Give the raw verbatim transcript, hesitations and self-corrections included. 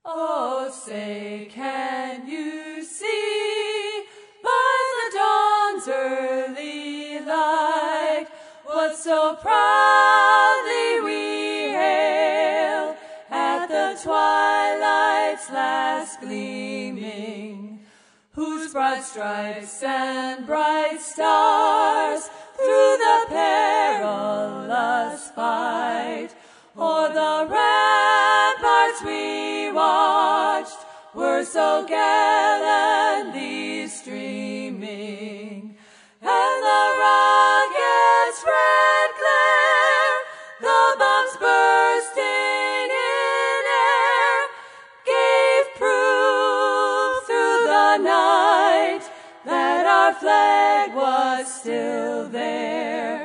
Oh, say, can you see by the dawn's early light what so proudly we hail at the twilight's last gleaming, whose broad stripes and bright stars through the perilous fight o'er the ramparts we watched were so gallantly streaming, and the rocket's red glare, the bombs bursting in air, gave proof through the night that our flag was still there.